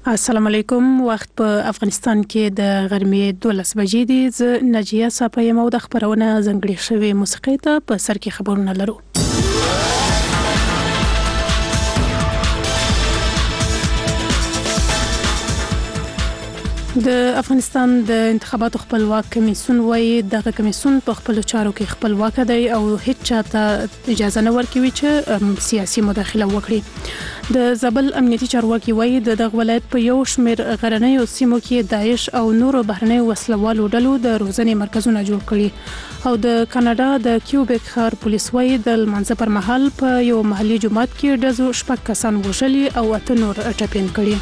السلام علیکم. وخت په افغانستان کې د غرمې 12 بجې دي. ز نجیه صافی مو د خبرونه زنګړې شوی موسیقي ته په سر کې خبرونه لرو. د افغانستان د انتخاباتو خپلواک کمیسیون وايي دغه کمیسیون په خپل چارو کې خپلواک دی او هیڅ چاته اجازه نه ورکوي چې سیاسي مداخله وکړي. د زابل امنیتي چارواکي وايي دغه ولایت په یو شمېر غرنیو سیمو کې داعش او نورو بهرنیو وسلوالو ډلو د روزنې مرکزونه جوړ کړي. او د کاناډا د کیوبیک ښار پولیس وايي د لمانځه پر مهال په یو محلي جومات کې ډزو 6 کسان وژلي او 8 نور ټپین کړي.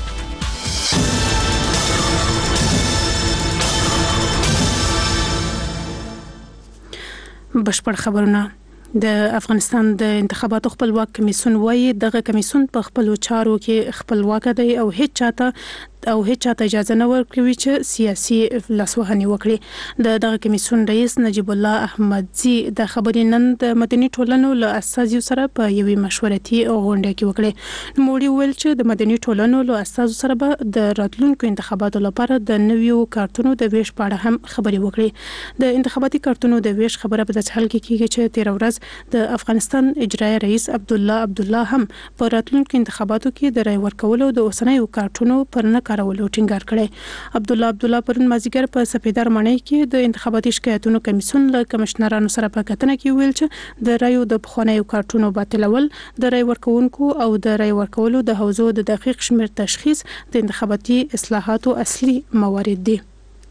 بشپړ خبرونه. د افغانستان د انتخاباتو خپلواک کمیسیون وايي دغه کمیسیون په خپل چارو کې خپلواک دی او هیڅ چاته اجازه نه ورکوي چې سیاسي لاسوهنه وکړي. دغه کمیسیون رئیس نجیب الله احمدزي د خبرې نن د مدني ټولنو له اساسو سره په یوې مشورتي غونډه کې وکړي. نوموړي ویل چې د مدني ټولنو له اساسو سره به د راتلونکو انتخاباتو لپاره د نویو کارتونو د ویش په اړه هم خبرې وکړي. د انتخاباتي کارتونو د ویش خبره په داسې حال کې کیږي چې 13 ورځ د افغانستان اجرایي رئیس عبدالله هم په راتلونکو انتخاباتو کې د رای ورکولو د اوسنیو کارتونو پر نه کارولو ټینګار کړی. عبدالله پرون مازیګر په سپیدار ماڼۍ کې د انتخاباتي شکایتونو کمیسیون له کمشنرانو سره په کتنه کې ویل چې د رایو د بخښنیو کارتونو باطلول د رای ورکونکو او د رای ورکولو د حوزو د دقیق شمیر تشخیص د انتخاباتي اصلاحاتو اصلي موارد دي.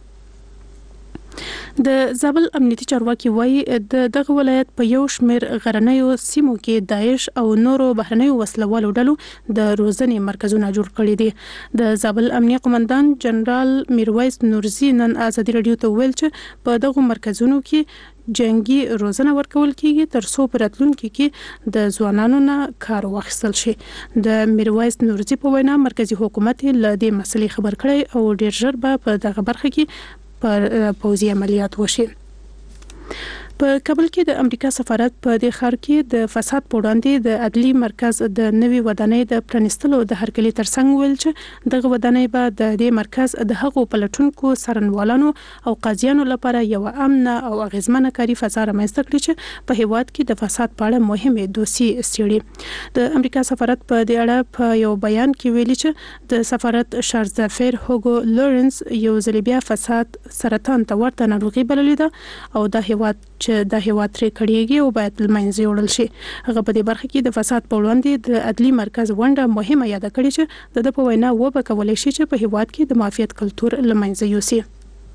د زابل امنیتي چارواکي وايي دغه ولایت په یو شمېر غرنیو سیمو کې داعش او نورو بهرنیو وسلوالو ډلو د روزنې مرکزونه جوړ کړي دي. د زابل امنیه قومندان جنرال میرویس نورزي نن ازادي رادیو ته ویل چې په دغه مرکزونو کې جنگي روزنه ورکول کیږي تر څو په راتلونکي کې د ځوانانو نه کار واخیستل شي. د میرویس نورزي په وینا مرکزی حکومت له دې مسلې خبر کړي او ډیر ژر به په دغه برخه کې پر پوځي عملیات وشي. په کابل کې د امریکا سفارت په د ښار کې د فساد په وړاندې د عدلي مرکز د نوي ودانۍ د پرانستلو د هرکلي ترڅنګ ویل چې دغه ودانۍ به د دې مرکز د هغو پلټونکو سرنوالانو او قاضیانو لپاره یو امن او اغیزمنه کاري فضا رامنځته کړي چې په هیواد کې د فساد په اړه مهمه دوسي څېړي. د امریکا سفارت په دې اړه په یو بیان کې ویلي چې د سفارت شارزافیر هوګو لورنس یو ځل بیا فساد سرطان ته ورته ناروغي بللې ده او د هیواد چې د هیواد ترې کړيږي او باید لمنځه وړل شي. هغه په دې برخه کې د فساد په وړاندې د عدلي مرکز ونډه مهمه یاد کړې چې د په وینا وبکولای شي چې په هیواد کې د معافیت کلتور لمنځه یوسي.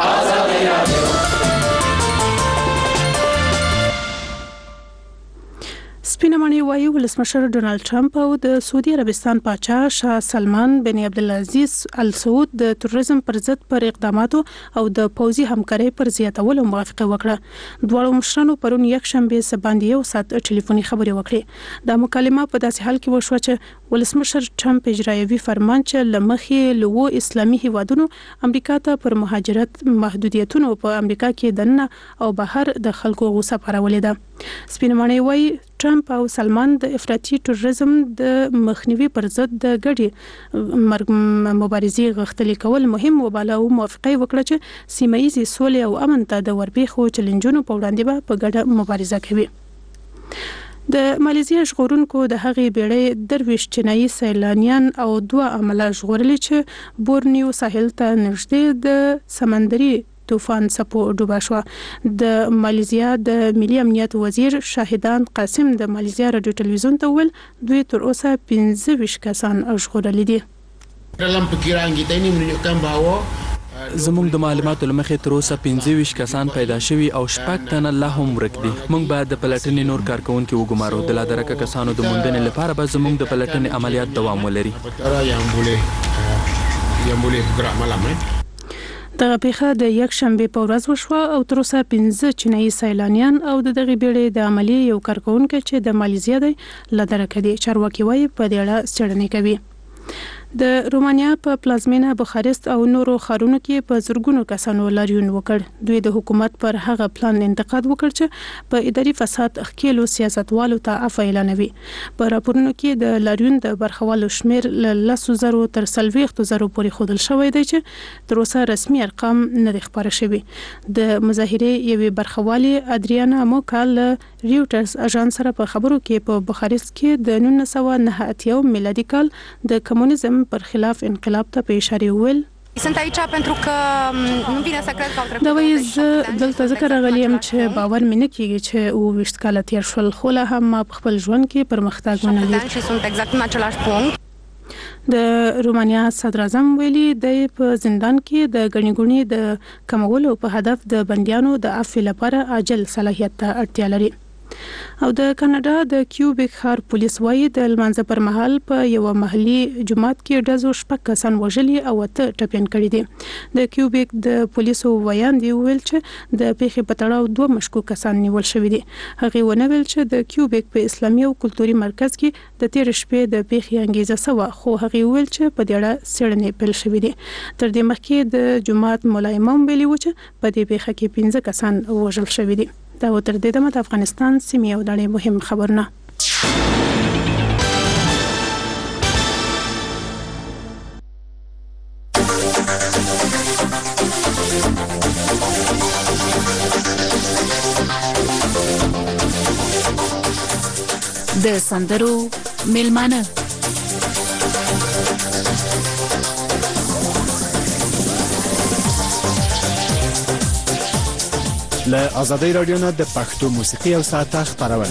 سپینمنی وايي ولسمشر ډونالد ټرمپ او د سعودي عربستان پاچا شاه سلمان بن عبدالعزیز ال سعود د تروریزم پر ضد پر اقداماتو او د پوځي همکارۍ پر زیاتولو موافقه وکړه. دواړو مشرانو پرون یک شنبه سباندې یو ساعت ټلیفوني خبرې وکړې. د مکالمه په داسې حال کې وشوه چې ولسمشر ټرمپ اجرایوي فرمان چې لمخې لوو اسلامي هیوادونو امریکا ته پر مهاجرت محدودیتونو په امریکا کې دننه او بهر د خلکو غوسه پارولې ده. سپینمنی وايي ټرمپ او سلمان د افراطي تروریزم د مخنیوي پر ضد د ګډي مبارزې غښتلي کول مهم وباله او موافقه وکړه چې سیمه ییزې سولې او امن ته د وربېښو چیلنجونو په وړاندې به په ګډه مبارزه کوي. د ماليزیا ژغورونکو د هغې بیړۍ 23 چینایي سیلانیان او 2 عمله ژغورلي چې بورنیو ساحل ته نږدې د سمندري طوفان څپو ډوبه شو. د ماليزیا د ملي امنیت وزیر شاهدان قاسم د ماليزیا رادیو ټلویزیون ته ویل دوی تر اوسه 15 کسان ژغورلي دي. dalam perkiraan kita ini menunjukkan bahawa زموږ د معلوماتو لمخې تر اوسه 15 کسان پیدا شوي او 6 تنه لا هم ورک دي. موږ باید د پلټنې نور کارکونکو وګمارو. د لا درکه کسانو د موندنې لپاره به زموږ د پلټنې عملیات دوام ولري. yang boleh bergerak malam. دغه پیښه د یک شنبه په ورځ وشوه او تر اوسه 15 چینایي سیلانیان او د دغه بیړۍ د عملی یو کارکونکو چې د ماليزیا دی لدرکه دي. چارواکي وايي په دې اړه څېړنې کوي. د رومانیا په پلازمینه بخارست او نورو ښارونو کې په زرګونو کسانو لاریون وکړ. دوی د حکومت پر هغه پلان انتقاد وکړ چې په اداري فساد ښکېلو سیاستوالو ته عفو اعلانوي. په راپورونو کې د لاریون د برخوالو شمیر له 10,000 تر 40,000 پورې ښودل شوی دی چې تر اوسه رسمي ارقام نه دي خبر شوي. د مظاهرې یوې برخوالي ادریانا موکا له ریوټرز اژانس سره په خبرو کې په بخارست کې د 1989 میلادي کال د کمونیزم پر خلاف انقلاب ته په اشاره ویل. Sunt aici pentru că nu vine să cred că au trecut. دا وایي زه دلته ذکر راغلی یم چې باور مې نه کیږي چې 20 کاله تیر شول، خو لا هم ما په خپل ژوند کې پرمختګ ونه لید. Și sunt exact în același punct. د رومانیا صدر اعظم ویلي د په زندان کې د غنیګونی د کمولو په هدف د بنديانو د عفو لپاره عاجل صلاحیت ته اړتیا لري. او د کاناډا د کیوبیک ښار پولیس وایي د لمانځه پر مهال په یو محلي جماعت کې ډزو 6 کسان وژلي او 8 ټپيان کړي دي. د کیوبیک د پولیسو ویاندې ویل چې د پیښې په تړاو 2 مشکوک کسان نیول شوي دي. هغه ونه ویل چې د کیوبیک په اسلامي او کلتوري مرکز کې د تیر شپې د پیښې انګیزه سوا، خو هغه ویل چې په دې اړه څېړنې پیل شوې دي. تر دې مخکې د جماعت مولا امام ویلي و چې په دې پیښه کې 15 کسان وژل شوي دي. دا تر دې دمه د افغانستان سیمې او نړۍ مهم خبرونه. د سندرو میلمانه له آزادۍ رادیو نه د پښتو موسیقي او ساعته خبرونه.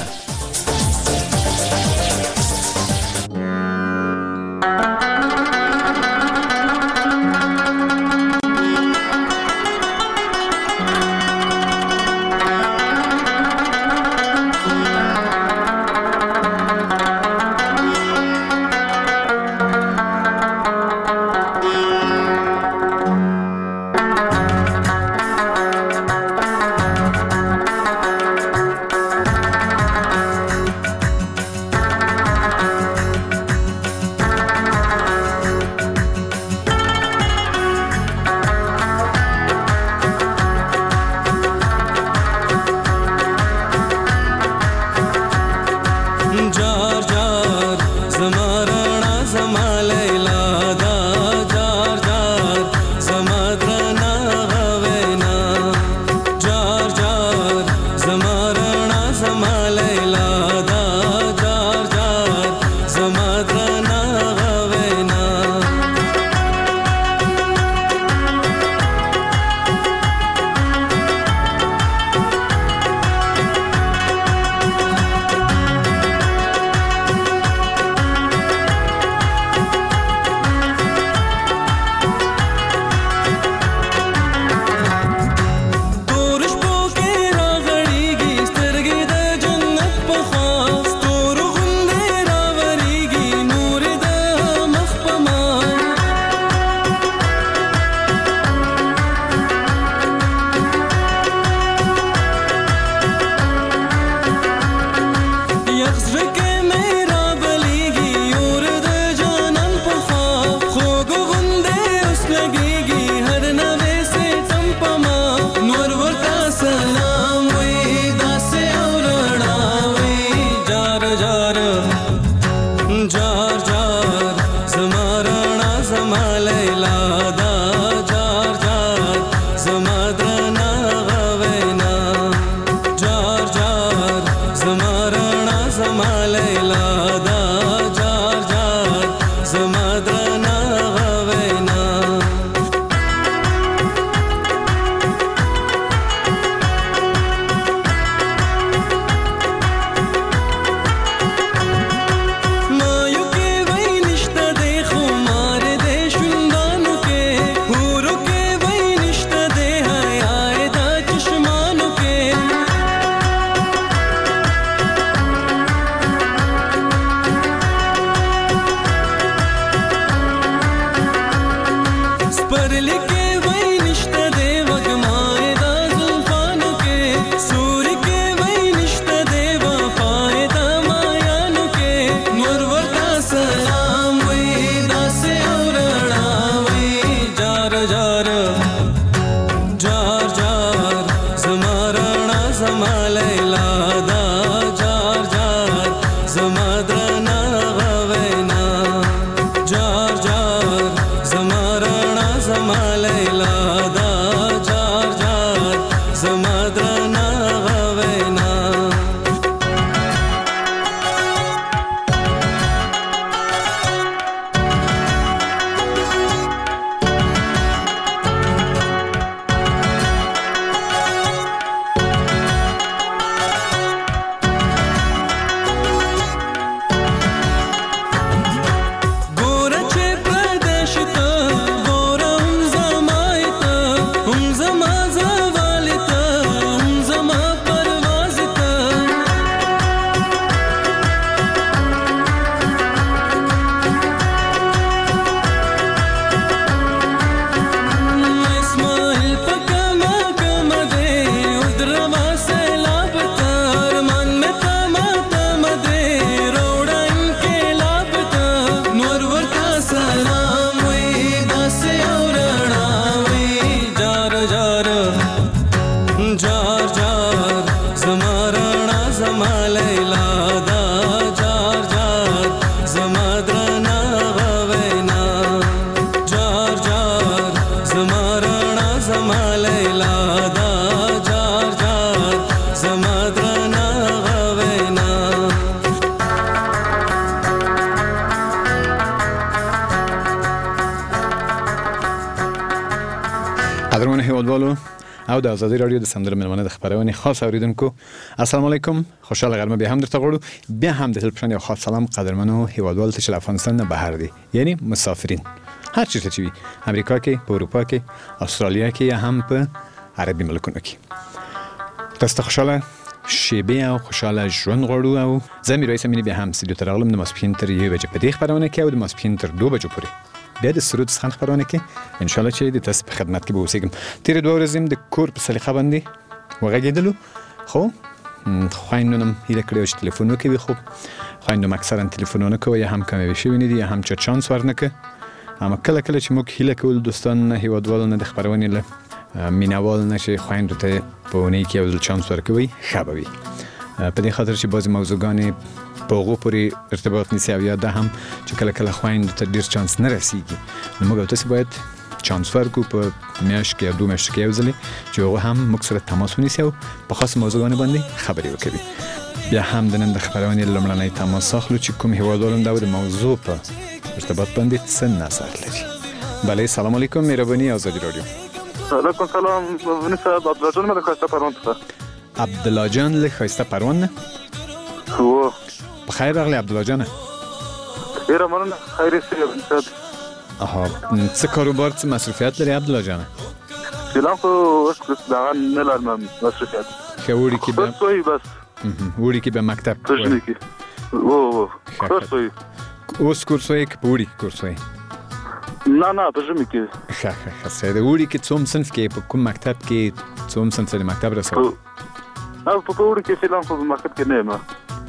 هیوادوالو او د ازادي رادیو د سندرو ملمنه د خبرونه خاص اوریدونکو السلام علیکم خوشاله غرمه به هم درته غواړو بیا هم د تلپشن یو خاص سلام قدرمنو هیوادوال ته چې افغانستان نه بهر دي یعنی مسافرین هر چیرته چې وي امریکا کې په اروپا کې استرالیا کې یا هم په عربي ملکونو کې تاسو خوشاله شیبه او خوشاله ژوند غواړو او زمي رئیس مینه به هم سیدو ترغلم د ماسپین تر 1 بجې په دې خبرونه کې او د ماسپین تر 2 بجې پورې بیا د سرود څخه خبرونه کې ان شاء الله چې د تاسو په خدمت کې به اوسېږم تیر 2 ورځې د کور په سلیقه باندې وغږیدلو خو خويندونم هیله کړو چې ټلیفون وکړي خو خويندوم اکثرا ټلیفونونه کوي هم کمې شي ویني دي هم چې چانس ورنکه اما کله کله چې موږ هیله کول دوستان هیوادوالو نه د خبرونه له مینوال نشي خويندو ته په ونی کې یو چانس ورکوي خبري په دې خاطر چې بعضی موضوعګانې په هغه پورې ارتباط نیسي او یا ده هم چې کله کله خويندو ته ډیر چانس نه رسیږي نو موږ تاسو باید چانس ورکو په میاشت کې یا 2 میاشتې کې یو ځلې چې هغه هم موږ سره تماس ونیسي او په خاص موضوعګانو باندې خبري وکړي بیا هم د نن د خبرونه لمړنۍ تماس اخلو چې کوم هیوادوالو د موضوع په ارتباط باندې څه نظر لري بله سلام علیکم مهرباني آزادی رادیو علیکم سلام ونی صاحب عبدالله جان له خسته پروان ته عبدالله جان له خسته پروان هو بخیر راغلی عبدالله جان ډیره مننه خیر سي اها څه کاروبار څه مصروفیت لري عبدالله جان فلان خو اوس دا نه لرم مصروفیت خوري کې به سوي بس وړي کې به مکتب تجني کې وو کورسوي اوس کورسوي کې وړي کورسوي نه تجني کې ښه سره وړي کې څوم صنف کې په کوم مکتب کې څوم صنف د مکتب رسو او په وړي کې فلان خو په مکتب کې نه ما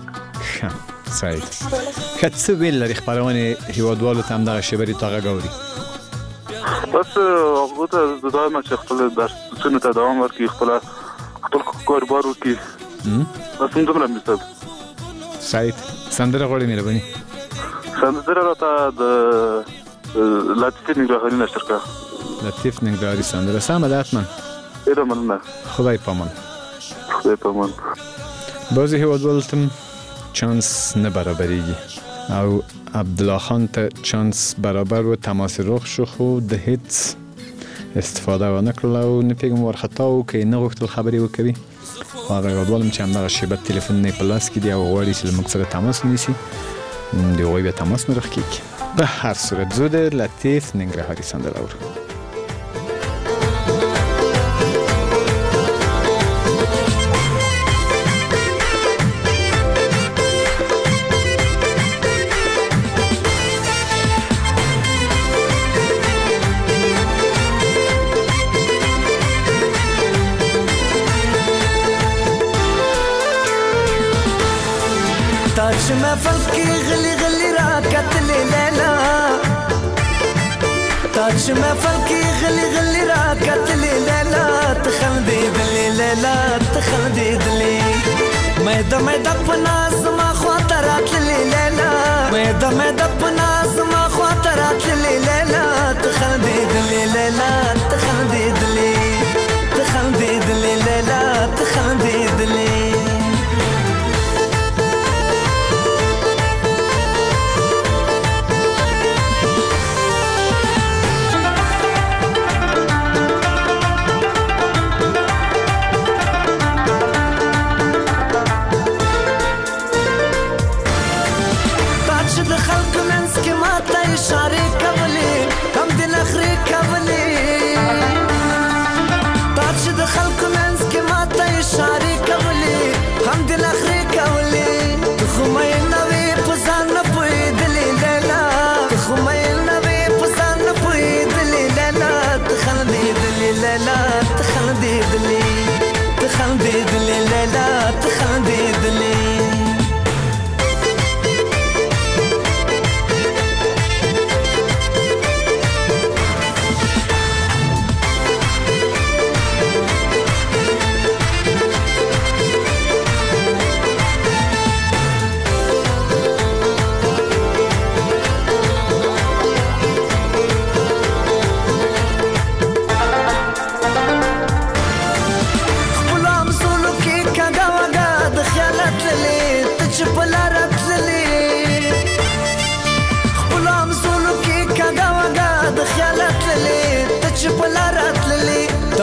صحیح کڅ ویل لري خبرونه هیوادوالو ته هم دغه شبري تاغه غوري بس هغه ته دایمه چې خپل درسونه ته دوام ورکړي خپل کاروبار وکړي بس موږ هم مستعد صحیح سندره غوړي مهرباني سندره راته د لطیف نگراهی نشر کا لطیف نگراهی سندره سم ده حتما ایره مننه خدای پامان بعضی هیوادوالو ته چانس نه برابریږي او عبدالله خان ته چانس برابر و تماس رخ شو خو د هیڅ استفاده و نکړل او نه پیغام ورخطا او کې نه غوښتل خبري وکړي هغه هیوادوالو چې همدغه شیبه تلیفون نه پلاس کې دی او غواړي چې موږ سره تماس ونیسي دی وایي به تماس نه راکېږي به هر صورت زود لطیف ننګرهاري سندره اورو تاج محفل کی غلی غلی راکت لے لیلا تاج محفل کی غلی غلی راکت لے لیلا تخندید لے لیلا تخندید لے میدا پناز ما خاطرات لے لیلا میدا پناز ما خاطرات لے لیلا تخندید لے لیلا تخندید لے تخندید لے لیلا تخندید لے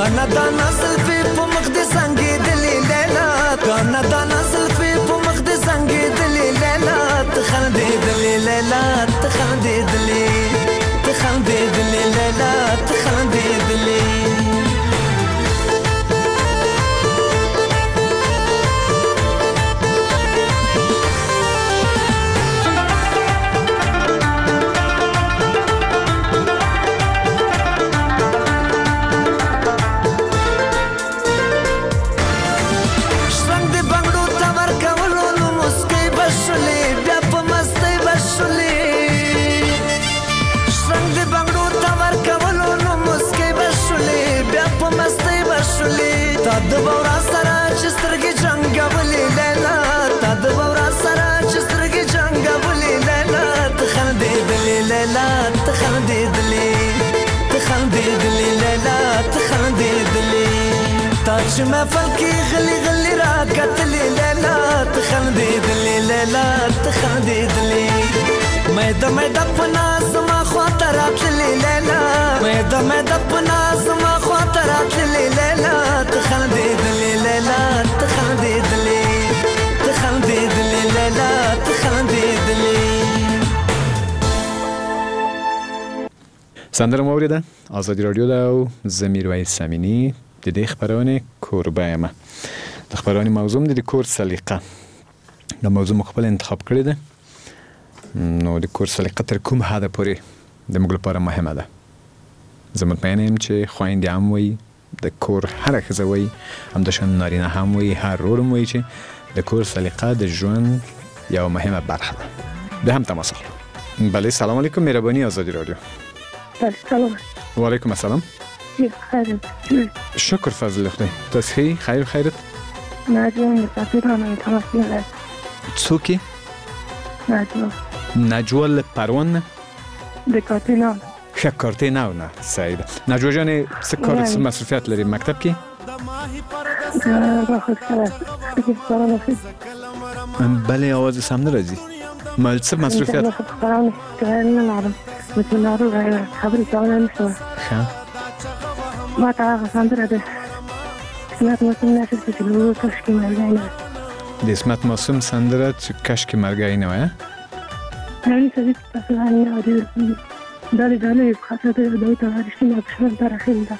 دانا دانا زلفي په مخ دې زنګېدلې لیلا دانا دانا زلفي په مخ دې زنګېدلې لیلا ته خندېدلې لیلا ته خندېدلې ته خندېدلې لیلا ته خندېدلې تا د بورا سره چې سترګې جنګولې لیلا تا د بورا سره چې سترګې جنګولې لیلا ته خندېدلې لیلا ته خندېدلې ته خندېدلې لیلا ته خندېدلې تا چې محفل کې غلي غلي راکتلې لیلا ته خندېدلې لیلا ته خندېدلې مېده په ناز زما خواته راتللې لیلا مېده په ناز زما خواته راتللې لیلا ته خندېدلې لیلا ته خندېدلې ته خندېدلې لیلا ته خندېدلې سندره مو اوریده آزادي رادیو ده او زه میرویس امینی د دې خپرونې کوربه یم. د خپرونې موضوع د کور سلیقه د موضوع مخبل انتخاب کړی ده. نو د کور سلیقه تر کوم حده پورې د موږ لپاره مهمه ده. زه مطمئن یم چې خویندې هم وایي د کور هره ښځه وایي همداشان نارینه هم وایي هر ورور هم وایي چې د کور سلیقه د ژوند یوه مهمه برخه ده. بیا هم تماس اخلو. بله سلام علیکم مهربانی آزادی رادیو. سلام. و علیکم السلام. خیر. شکر فضل خدای. تاسو خیرت؟ نجوا مسافرانه تماس میگیرم. څوک؟ نجوا پروان د کارتینان. کارتینان سعید. نجوا جان څه کار څه مصروفیت لري مکتب کې؟ بله آواز سم نه راځي. مال څه مصروفیت؟ خبرې کولای نشم. ما ته هغه سندره ده اسمت معصوم نشر چې لو کشکې مرګی نه د اسمت معصوم سندره چې کشکې مرګی نه وایه یعنی سوي تاسو نه اوري دالې خاصه ده دوی ته رښتینی اکشن تر اخیر ده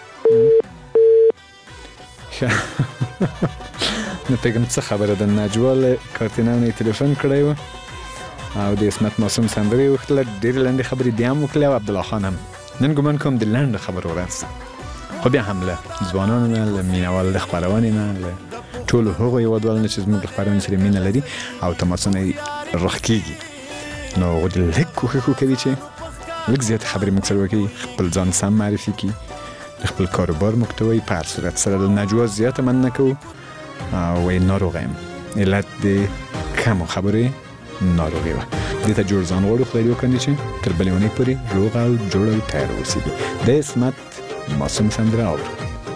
نو پیغام څه خبره ده نجوا کارتینان تلیفون کړی و او د اسمت معصوم سندره وختله ډېر لنډې خبرې دی هم وکړې او عبدالله خان هم نن ګمان کوم د لنډ خبرو ورځ خو بیا هم له ځوانانو نه له مینهوالو د خپرونې نه له ټولو هغو هېوادوالو نه چې زموږ د خپرونې سره مینه لري او تماسونه یې روښ کېږي نو هغوی د لږ کوښښ وکوي چې لږ زیاتې خبرې موږ سره وکړي خپل ځان سم معرفي کړي د خپل کاروبار موږ ته وایي په هر صورت سره د نجوا زیاته مننه کوو وایي ناروغه یم علت د کمو خبرې ناروغي وه دې ته جوړ ځان غواړو خدای دې وکړي چې تر بلې اونۍ پورې روغ او جوړ او تیار اوسېږي د اسمت معصوم سندره اورو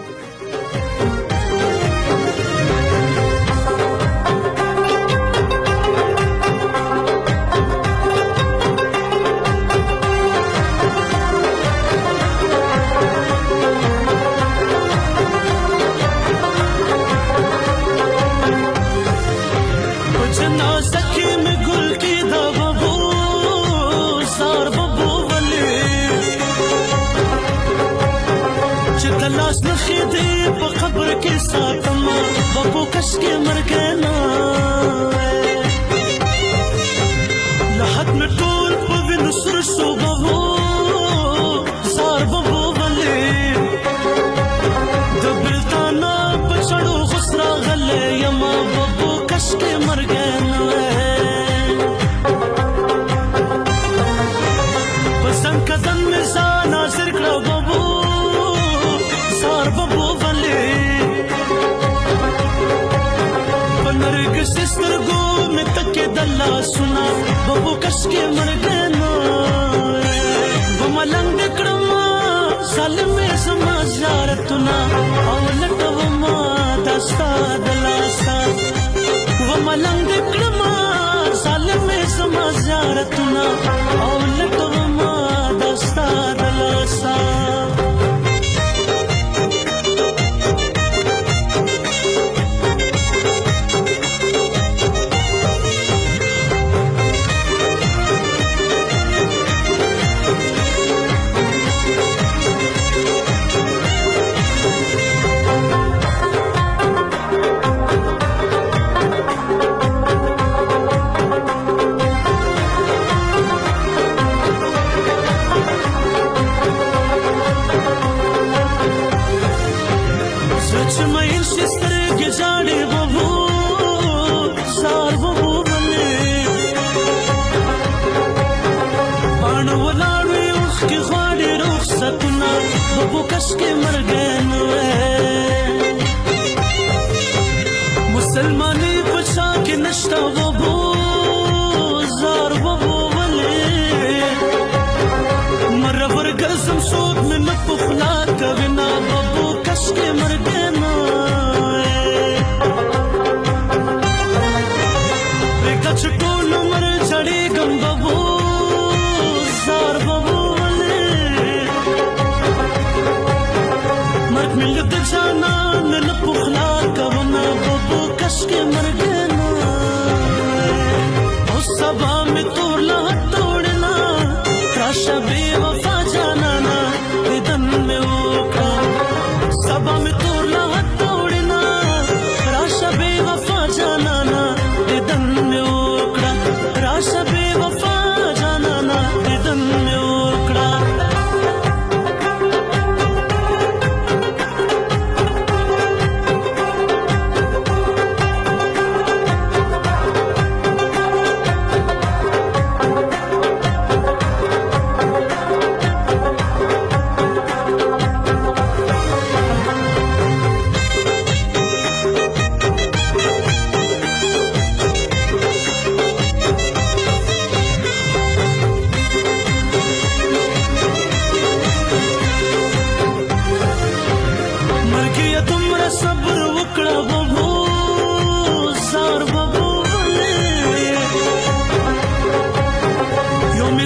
کشکې مرګنا لحد مې ټول په وینو سر شو بهو زار ببو ولې د بلتانا په چړو خسرا غلې یما ببو کشکې مرګنا پسند کدن مې ځان حاضر کړه ببو زار ببو ولې سستر گو میں تکے دلہ سنا ببو کش کے مرگنا وہ ملنگ دکڑما سالم میں سما زیارتنا اولت وما دستا دلاستا وہ ملنگ دکڑما سالم میں سما زیارتنا اولت وما دستا دلاستا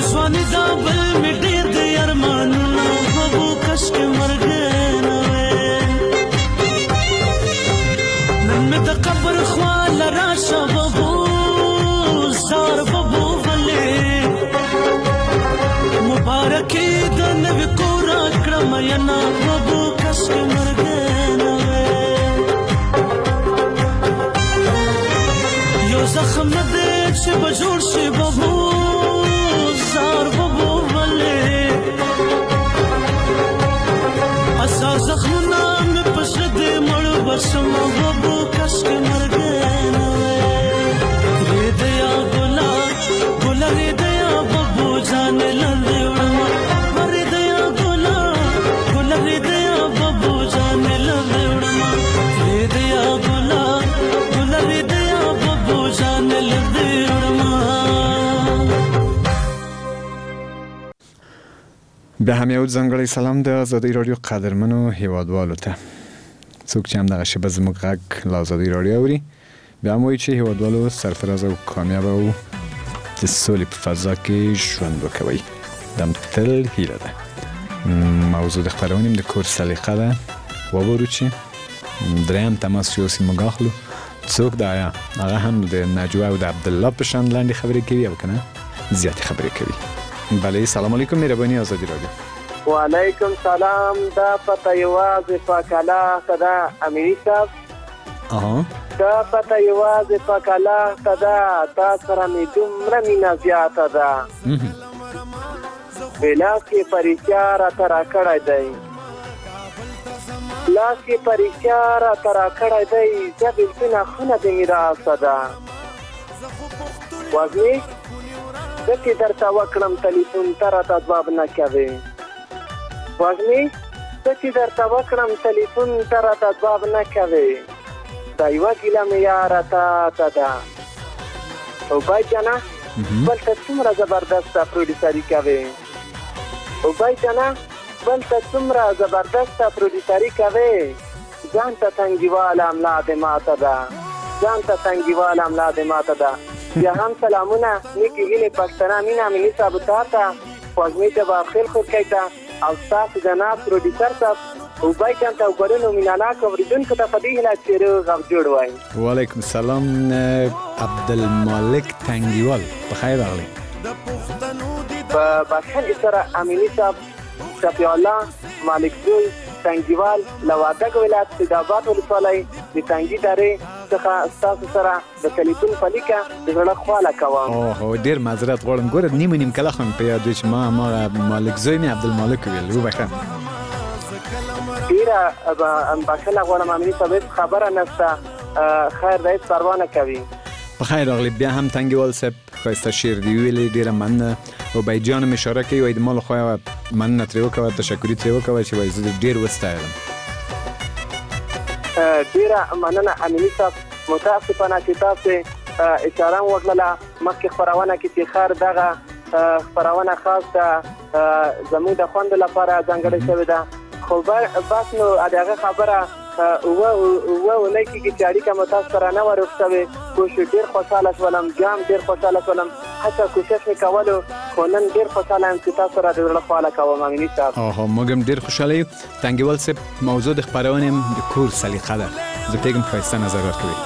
ځواني دا بل مې ډېر د ارمانونه ببو کشک مرګ نه وې نن مې د قبر خوا لراشه ببو زار ببو ولې مبارکي د نوي کور کړم ینا ببو کشک مرګ نه وې یو زخم نه دی چې به جوړ شي ببو زار ببو ولې اسار زخمونه مې په زړه دې مړ بشم ببو کشک مرګ نه وې دیا ګلا ګلا دیا ببو جان لندې وړم مر دیا ګلا ګلا دیا ببو جان لندې وړم دیا ګلا ګلا دیا ببو جان لندې وړم. بیا هم یو ځانګړی سلام د آزادۍ رادیو قدرمنو هیوادوالو ته. څوک چې هم دغه شیبه زموږ غږ له آزادۍ رادیو اوري بیا هم وایي چې هیوادوالو سرفراز او کامیاب او د سولې په فضا کې ژوند وکوئ. دا تل هیله ده. موضوع د خپرونې د کور سلیقه ده. وګورو چې دریم تماس یو سیمه اخلو څوک دا یا هغه هم د نجوه او د عبدالله په شان لاندې خبرې کوي او کنه زیاتې خبرې کوي. بله سلام علیکم مهرباني آزادی رادیو. وعلیکم سلام. دا پته یوازې پاکاله ته ده امیني صاحب. دا پته یوازې پاکاله ته ده تا سره مې دومره مینه زیاته ده لاس یې په رښتیا راته راکړی دی لاس یې په رښتیا راته راکړی دی زه بېلتون خونه د میراثه ده وزنې زه چې درته وکړم تلیفون ته راته ځواب نه کوې وزنې زه چې درته وکړم تلیفون ته راته ځواب نه کوې دا یوه ګیله مې یاره تا ده اوبای جانه بل ته څومره زبردسته پروډیوسري کوې اوبای جانه بل ته څومره زبردسته پروډیوسري کوې ځان ته تنګیواله ملا دې ماته ده ځان ته تنګیواله ملا دې ماته ده. بیا هم سلامونه نیکې هیلې پښتنه مینه امیني صاحب تا ته خوږمې جبار خیل خودکی ته او ستاسو جناب پروډیوسر صاحب اوبای جان ته وګورنو میناناک اورېدونکو ته په دې هیله چې روغ او جوړ وای. وعلیکم السلام عبدالمالک تنګیوال په خیر راغلی. په بخښنې سره امیني صاحب شفیع الله مالک زوی تنګیوال له وردګ ولایت سیدآباد ولسوالۍ د تنګي درې څخه ستاسو سره د تلیفون په لیکه د زړه خواله کوم. ډېر معذرت غواړم ګوره نیم کله خو مې په یاد وي چې ما مالک زوی مې عبدالمالک ویل وبخښه. ډېره بخښنه غواړم امیني صاحب خبره نشته خیر دی پروا نه کوي. په خیر راغلی. بیا هم تنګیوال صاحب ښایسته شعر دی ویلی ډېره مننه. اوبای جان مې اشاره کوي وایي د ما له خوا مننه ترې وکوه تشکري ترې وکوه چې وایي زه ډېر وستایلم. ډېره مننه امیني صاحب. متاسفانه چې تاسې اشاره م وکړله مخکې خپرونه کې چې خیر دغه خپرونه خاص ده زموږ د خوندو لپاره ځانګړې شوې ده خو بس نو د هغه خبره اوه اونۍ کېږي چې اړیکه مو تاسو سره نه وه روغ شوې خو ډېر خوشحاله شولم جام ډېر خوشحاله شولم هڅه کوشش مې کولو خو نن ډېر خوشحاله یم چې تاسو سره د زړه خواله کوم امیني صاحب. موږ هم ډېر خوشحاله یو. تنګیوال صاحب موضوع د خپرونې د کور سلیقه ده زه پوهېږم ښایسته نظر ورکوي.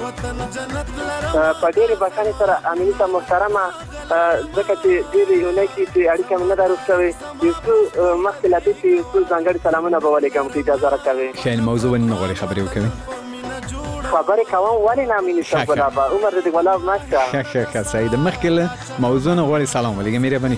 په ډېرې بخښنې سره امیني صاحب محترمه ځکه چې ډېرې اونۍ کې چې اړیکه مې نه ده روغ شوې یو څو مخکې له دې چې یو څو ځانګړي سلامونه به ولېږم که اجازه راکوې. ښه موضوع ولې نه غواړې خبرې وکوې؟ خبرې کوم ولې نه امیني صاحب ګلابه عمر دې ګلاب نشته. ښه صحیح ده. مخکې له موضوع نه غواړې سلام ولېږه مهرباني.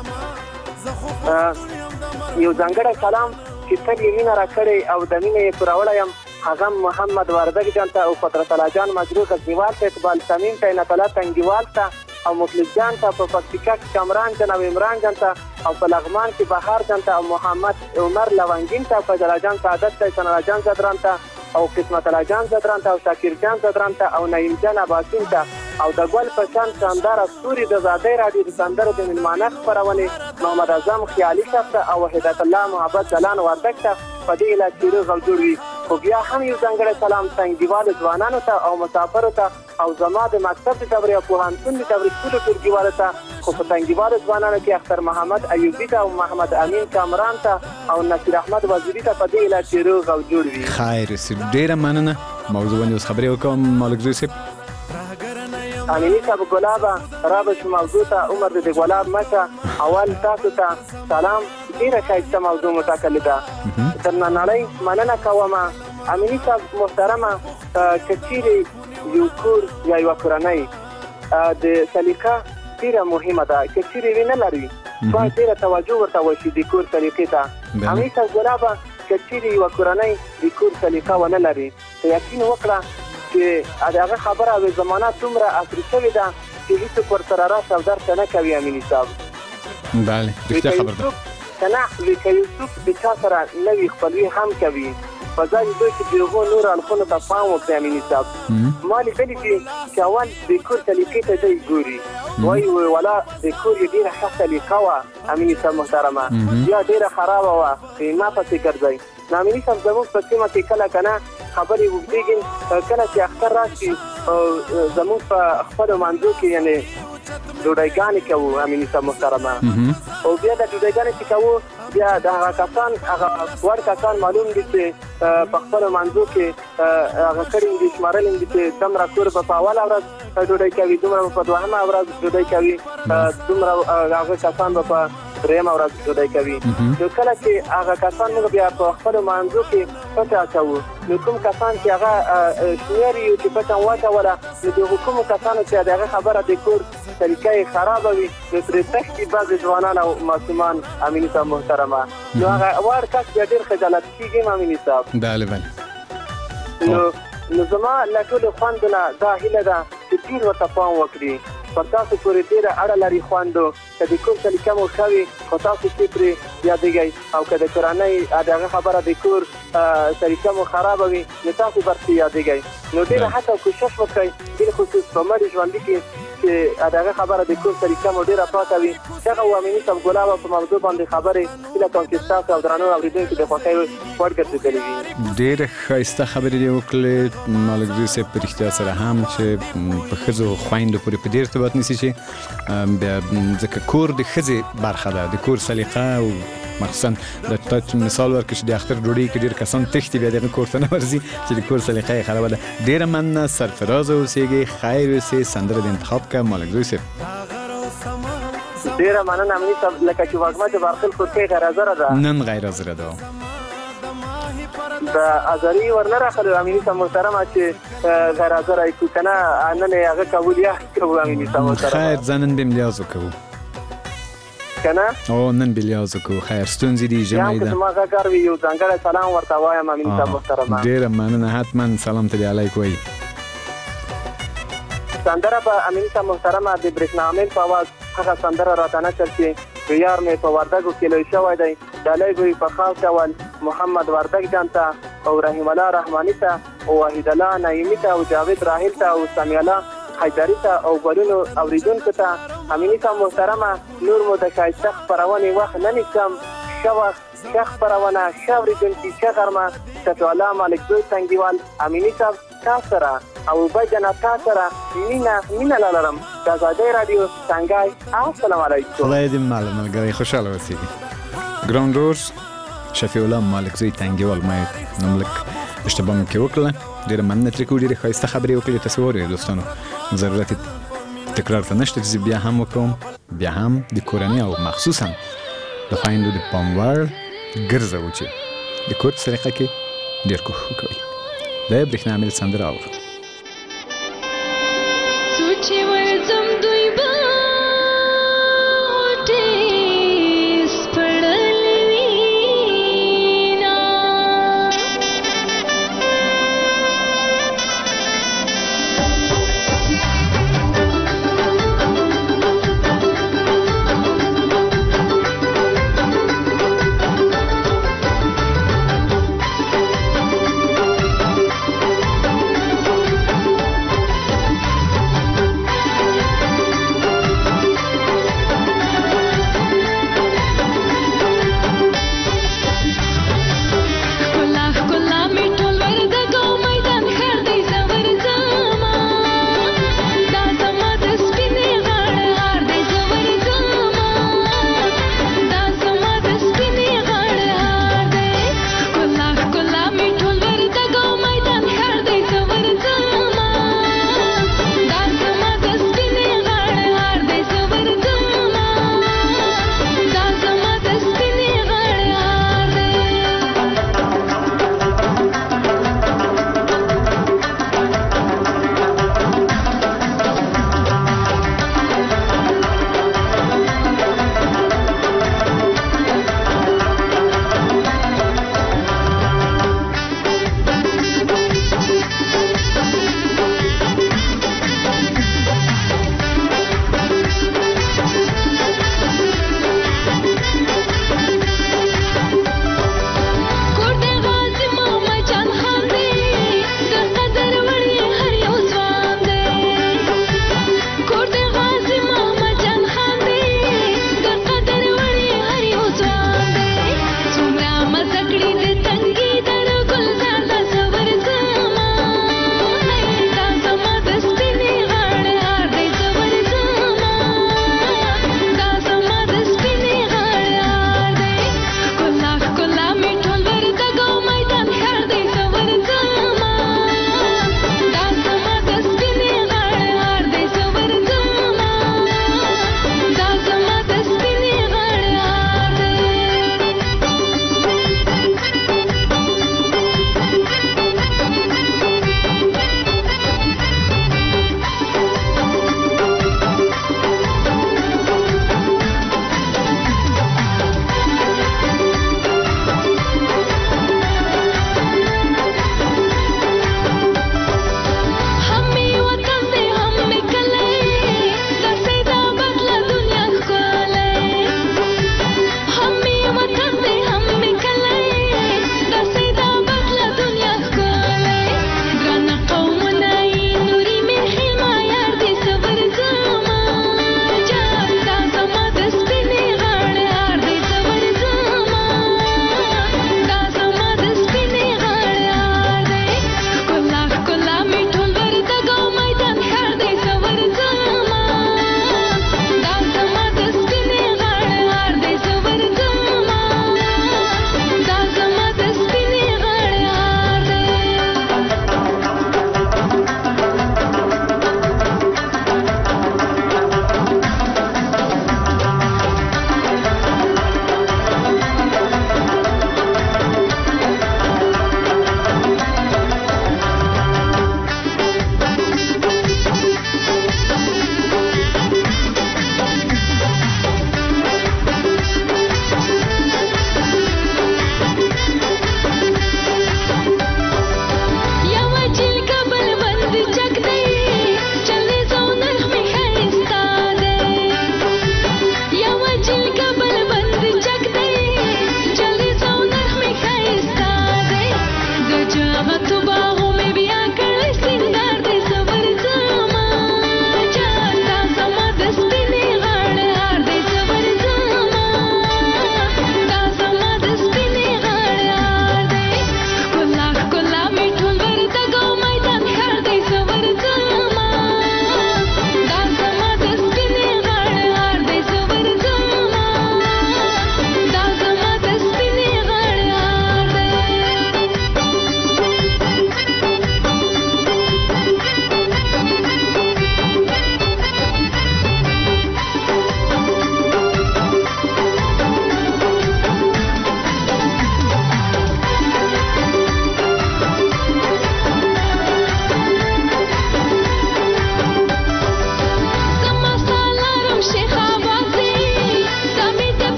یو ځانګړی سلام چې تل یې مینه راکړې او د مینې یې پورولی یم هغه محمد وردګ جان ته او قدرت الله جان مجروح غزنیوال ته اقبال سمیم ته عنایت الله تنګیوال ته او مخلص جان ته په پکتیکا کې کامران جان او عمران جان ته او په لغمان کې بهار جان ته او محمد عمر لونګین ته فضل جان سعادت ته ثنا جان زدران ته او قسمت الله جان زدران ته او شاکر جان زدران ته او نعیم جان عباسین ته او د ګل په شان شاندار استوري د آزادۍ راډیو د سندرو د مېلمانه خپرونې محمد اعظم خیالي صاحب ته او وحدت الله محبت جلان وردګ ته په دې هیله چې روغ او جوړ وي. خو بیا هم یو ځانګړی سلام څنګهوالو ځوانانو ته او مسافرو ته او زما د مکتب د دورې او پوهنتون د دورې ټولو ټولګیوالو ته خو په تنګیوالو ځوانانو کې اختر محمد ایوبي ته او محمد امین کامران ته او نصیر احمد وزیری ته په دې علاج کې روغ او جوړ وي. خیر ډیره مننه. موضوع باندې اوس خبرې وکم مالک زوی صاحب. امینی صاحب ګلابه رابش موضوع ته عمر د ګلاب مچه اول تاسو ته سلام. ډیره ښایسته موضوع متکل ده. درنه نړۍ مننه کوم. امینی صاحب محترمه کچيري یو کور یا یو کورنۍ د سلیقه ډیره مهمه ده. کچيري وینه لري باید ډیره توجه ورته وشي د کور سلیقې ته. امینی صاحب ګلابه کچيري یو کورنۍ د کور سلیقه ونه لري یقین وکړه چې هغه خبره او زمانہ څومره عصري شوې ده چې هیڅ ورسره راشه او درته نه کوي. امینی صاحب بله رښتیا خبره ده. کنه که یوسف د چا سره نوي خپلوي هم کوي په ځای دوی چې د هغو نور اړخونو ته پام وکړي. امینی صاحب ما لیدلي چې اول د کور سلیقې ته دی ګوري وایي ولا د کور یې ډېره ښه سلیقه وه. امینی صاحب محترمه یا ډېره خرابه وه ما پسې ګرځئ. نو امینی صاحب زموږ په سیمه کې کله که نه خبرې اوږدېږي کله چې اختر راشي زموږ په خپلو منځو کې یعنې ډوډۍ کوو. امینی صاحب محترمه او بیا د ډوډۍ چې کوو بیا د هغه کسان هغه وړ کسان معلوم دي چې په خپلو منځو کې هغه کړي دي شمارلي دي چې دومره کور به په اوله ورځ ډوډۍ کوي دومره به په دوهمه ورځ ډوډۍ کوي دومره هغه کسان به په درېیمه ورځ ډوډۍ کوي. نو کله چې هغه کسان موږ بیا په خپلو منځو کې پټه اچوو نو کوم کسان چې هغه شمېر یو چې پټه واچوله نو د کومو کسانو چې د هغه خبره د کور طریقه یې خرابه وي نو ترې تښتي بعضې ځوانان او ماشومان. امیني صاحب محترمه نو هغه وړ کس بیا ډېر خجالت کېږي. امیني صاحب بله بله نو زما له ټولو خوندو نه دا هیله ده چې ټول ورته پام وکړي. پر تاسو پورې ډېره اړه لري خوندو که د کور سلیقه مو ښه وي خو تاسو چې پرې یادېږئ او که د کورنۍ د هغه خبره د کور سلیقه مو خرابه وي نو تاسو به پرې یادېږئ. نو ډېره هڅه او کوشش وکړئ بالخصوص په مړي ژوندي کې چې هغه خبره د کور سلیقه مو ډېره پاکه وي. دغه و امیني صاحب ګلابه په موضوع باندې خبرې هیله کوم چې ستاسو او درنو اورېدونکو د خوښۍ وړ ګرځېدلې وي. ډېره ښایسته خبرې دې وکړلې مالک زوی صاحب په رښتیا سره هم چې په ښځو خویندو پورې په دې ارتباط نیسي چې بیا ځکه کور د ښځې برخه ده د کور سلیقه او مخصوصا د مثال ورکړي چې د اختر ډوډۍ کې ډېر کسان تښتي بیا دغه کور ته نه ورځي چې د کور سلیقه یې خرابه ده. ډېره مننه سرفراز اوسېږئ خیر اوسئ. سندره د انتخاب کړه مالک زوی صاحب. ډېره مننه امیني صاحب لکه چې وږمه د بارخل کورکۍ غیر حاضره ده نن غیر حاضره ده د ازاري ورنه راخلو. امیني صاحب محترمه چې غیر حاضره یې کړو که نه نن یې هغه قبول یا کوو. امیني صاحب محترمه خیر زه نن به یې لیاز وکوو که نه او نن به لیاز وکوو. خیر ستونزې دي ژمی ده زما غږ وي یو ځانګړی سلام ورته وایم. امیني صاحب محترمه ډېره مننه حتما سلام ته دې علیک وایي. سندره به امیني صاحب محترمه د برېښنا عامل په اواز هغه سندره راته نشر چې یار مې په وردګو کې لوی شوی دی ډالۍ به په خاص ډول محمد وردګ جان ته او رحیم الله رحماني ته او وحید الله نعیمي ته او جاوید راحل ته او سمیع الله حیدري ته او بلونو اوریدونکو ته. امیني صاحب محترمه نور مو د ښایسته خپرونې وخت نه نیسم. ښه وخت ښه خپرونه ښه اورېدونکي ښه غرمه. شفیع الله مالک زوی تنګیوال امیني صاحب تا سره او بای جناب تا سره مینه لرم د ازادۍ راډیو څنګه. السلام علیکم. خدای دې ملګری خوشحاله اوسېږي. ګران ورور شفیع الله مالک زوی تنګیوال ما نوم لږ اشتباه مې کې وکړله. ډېره مننه ترې کوو. ډېرې ښایسته خبرې وکړې. تاسې واورئ دوستانو ضرورت تکرار ته نشته چې بیا هم وکړم. بیا هم د کورنۍ او مخصوصا د خویندو د پام وړ ګرځوو چې د کور په سلیقه کې ډېر کوښښ وکوئ. دا یې برېښنا عامل سندره اورو. سوچې ورځم دوی به غوټې سپړلې وینا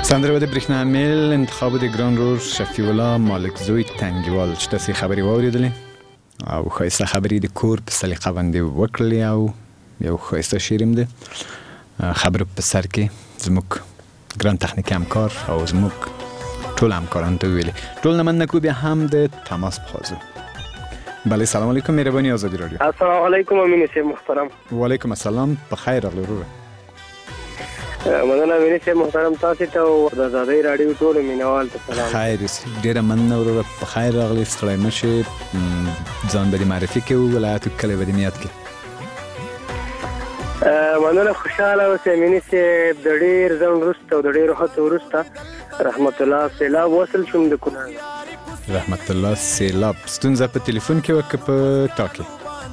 سندره د برېښنا میل انتخاب د ګران رور شفیع الله مالک زوی تنګیوال چې تاسې خبرې واورېدلې او ښایسته خبرې د کور په سلیقه باندې وکړلې او یو ښایسته شعر هم دی خبرو په سر کې زموږ ګران تخنیکي همکار او زموږ ټول همکارانو ته وویلې ټول نه مننه کوو بیا هم د تماس په خواځو بله سلام علیکم مهرباني آزادي رادیو السلام علیکم امین صاحب محترم وعلیکم السلام په خیر راغلی وروره مننه امین صاحب محترم تاسو ته او د آزادۍ رادیو ټول مینوال ته سلام خیر ډیره مننه وروره په خیر راغلی ستړی مه شې ځان به دې معرفي کوو ولایت کلی به دې مې یاد کړي مننه خوشحاله اوسئ امین صاحب د ډېر ځنډ وروسته او د ډېرو هڅو وروسته رحمت الله سیلاب وصل شوم د کونړ رحمت الله سیلاب ستونزه په تلیفون کې وه که په تا کې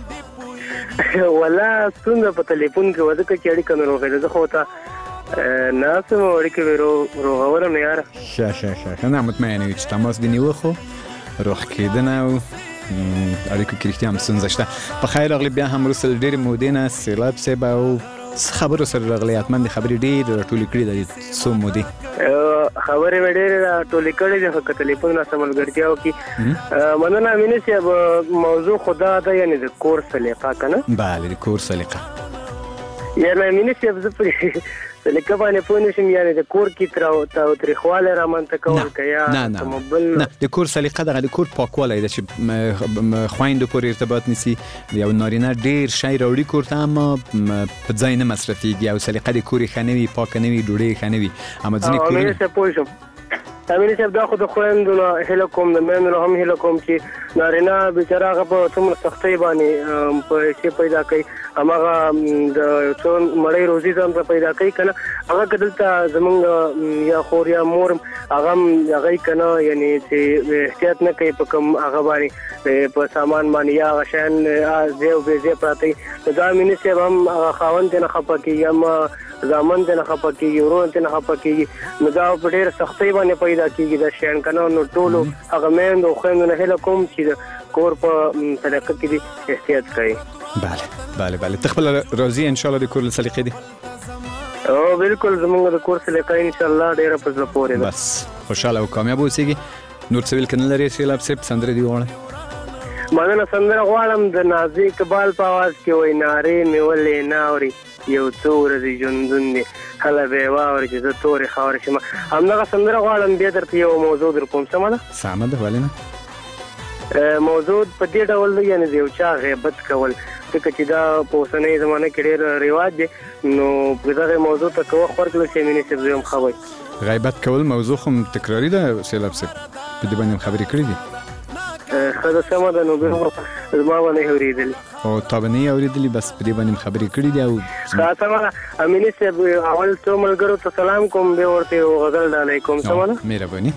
ولا ستونزه په تلیفون کې وه ځکه چې اړیکه مې روغېده زه خو ته ناسته مې اړیکې مې روغولم یاره ښه نه مطمئنه وي چې تماس دې نیوه خو روغ کېدنه او اړیکو کې رښتیا هم ستونزه شته په خیر راغلی بیا هم وروسته له ډېرې مودې نه سیلاب صاحب او خبرو سره راغلی حتما دې خبرې ډېرې راټولې کړي دي څو مودې خبرې مې ډېرې راټولې کړې دي خو که تلیفون راسره ملګرتیا وکړي مننه امینې صاحب موضوع خو دا ده یعنې د کور سلیقه که نه بله د کور سلیقه یعنې امینې صاحب زه پرې سلیقه باندې پوه نه شم یعنې د کور کې تاوتریخوالی رامنځته کول که یا نه د کور سلیقه دغه د کور پاکوالی ده چې خویندو پورې ارتباط نیسي یو نارینه ډېر شی راوړي کور ته اما په ځای نه مصرفېږي او سلیقه د کور یې ښه نه وي پاکه نه وي ډوډۍ یې ښه نه وي اما ځینې کورونه امینې صاحب پوه شم امینې صاحب دا خو د خویندو نه هیله کوم د میندو نه هم هیله کوم چې نارینه بېچاره هغه په څومره سختۍ باندې پیسې پیدا کوي هماغه د څو مړۍ روزي ځان ته پیدا کوي که نه هغه که دلته زمونږ یا خور یا مور هغه هم هغه یې که نه یعنې چې احتیاط نه کوي په کوم هغه باندې په سامان باندې یا هغه شیان ځای او بې ځای پراته وي نو دا امینې صاحب هم هغه خاوند ته نه خفه کېږي هم زامن ته نه خفه کېږي ورونه ته نه خفه کېږي نو دا په ډېره سختۍ باندې پیدا کېږي دا شیان که نه نو ټولو هغه میندو او خویندو نه هیله کوم چې د کور په سلیقه کې دې احتیاط کوي بله ته خپله راضي انشاءالله د کور له سلیقې دي او بالکل زمونږ د کور سلیقه انشاءالله ډېره په زړه پورې ده بس خوشحاله او کامیاب اوسېږي نور څه ویل که نه لرې سیلاب صاحب سندرې دې وغواړئ مننه سندره غواړم د نازي اقبال په اواز کې وایي نارې مې ولې نه اوري یو څو ورځې ژوندون دی هله به یې واوري چې زه تورې خاورې شم همدغه سندره غواړم بیا درته یو موضوع در کوم سمه ده سمه ده ولې نه موضوع په دې ډول دی یعنې د یو چا غیبت کول ځکه چې دا په اوسنۍ زمانه کې ډېر رواج دی نو په دغه موضوع ته که وخت ورکړل شي امینې صاحب زه هم ښه وایي غیبت کول موضوع خو تکراري ده سیلاب صاحب په دې باندې هم خبرې کړي دي ښه ده سمه ده نو بیا زما به نه یې اورېدلي او تا به نه یې اورېدلي بس په دې باندې هم خبرې کړي دي او ښه سمه ده امینې صاحب اول څو ملګرو ته سلام کوم بیا ورته یو غزل ډالۍ کوم سمه ده مهرباني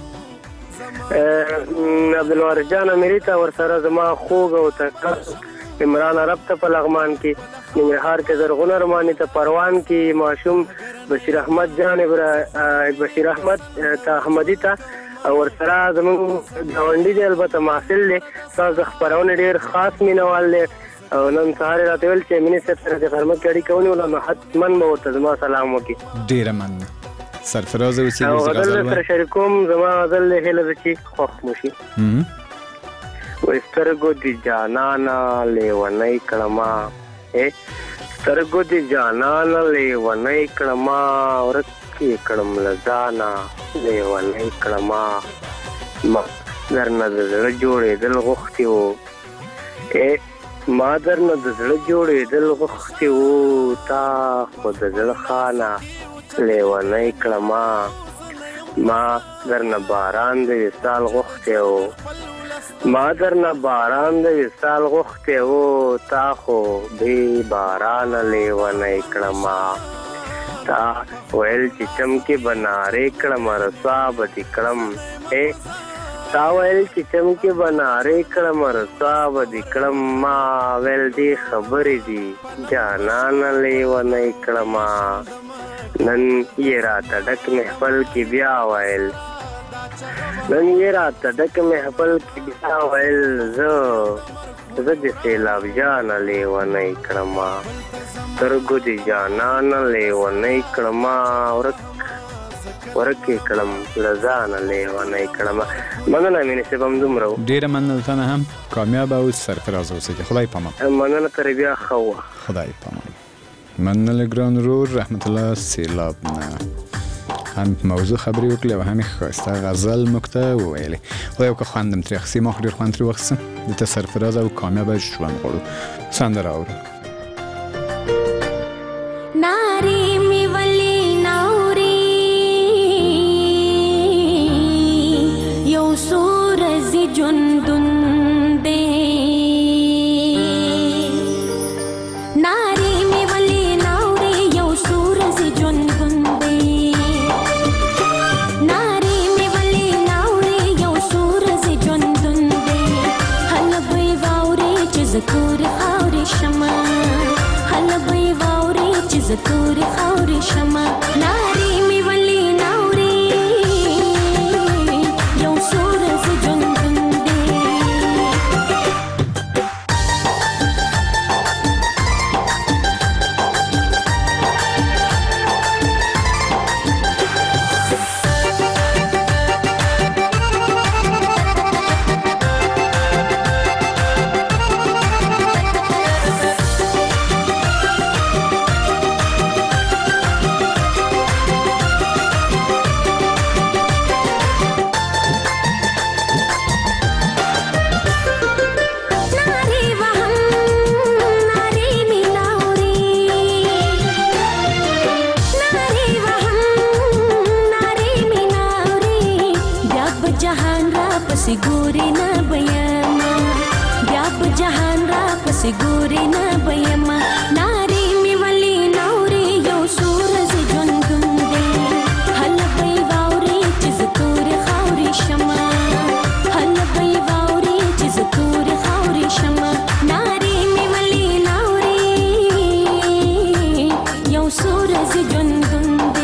عبدالوارث جان امیري ته ورسره زما خوږ او تکړه عمران عرب ته په لغمان کې ننګرهار کې زرغونه رماني ته پروان کې ماشوم بشیر احمد جان بشیر احمد ته احمدي ته او ورسره زمونږ ګاونډي دی البته محصل دی ستاسو د خپرونې ډېر خاص مینوال دی او نن سهار یې راته ویل چې امینې صاحب سره د غرمه کې اړیکه ونیوله نو حتما به ورته زما سلام وکړي ډېره مننه سرفرازه اوسېږي او غزل سره شریکوم زما غزل هیله ده چې خوښ مو شي وایي سترګو دې جانانه لیونۍ کړمه سترګو دې جانانه لیونۍ کړمه ورک یې کړم له ځانه لیونۍ کړمه ما درنه د زړه جوړېدل غوښتي وو ما درنه د زړه جوړېدل غوښتي وو تا خو د زړه خانه لیونۍ کړمه ما درنه باران د وصال غوښتی وو ما درنه باران د وصال غوښتی وو تا خو بې بارانه لیونۍ کړمه تا ویل چې چمکې به نارې کړمه رسوا به دې کړم تا ویل چې چمکې به نارې کړمه رسوا به دې کړم ما ویل دې خبرې دي جانانه لیونۍ کړمه نن یې راته ډک محفل کې بیا ویل نن یې راته ډک محفل کې بیا ویل زه دې سیلاب جانه لیونۍ کړمه سترګو دې جانانه لیونۍ کړمه ورک ورکې کړم له ځانه لیونی کړم. مننه مینې صاحب همدومره و. ډېره مننه ته نه هم کامیاب او سرفراز اوسئ. خدای پامان. مننه ترې بیا ښه وه. خدای پامان. مننه ګران ورور رحمت الله سیلاب نه هم موضوع خبرې وکړې او هم ښایسته غزل موږ ته وویلې. خدای وکړه خوند ترې اخیستې. ما خو ډېر خوند ترې واخیستم. دته سرفراز او کامیابه ژوند غواړو. سندره اورو. ناری می ولی ناوری یو سورز جندون دے. ناری می ولی ناوری یو سورز جندون دے. ناری می ولی ناوری یو سورز جندون دے. حل بی واوری چیز کور خاوری شما. حل بی واوری چیز کور خاوری شما. ناری می ولی ناوری یو سورز جندون دے. गोरी ना बयमा बया जहान रा पस गोरी ना बयमा. नारी मी वली नौरी यो सूरज जंदुन दे. हल बई वावरी चिज तोर खावरी शमा. हल बई वावरी चिज तोर खावरी शमा. नारी मी वली नौरी यो सूरज जंदुन दे.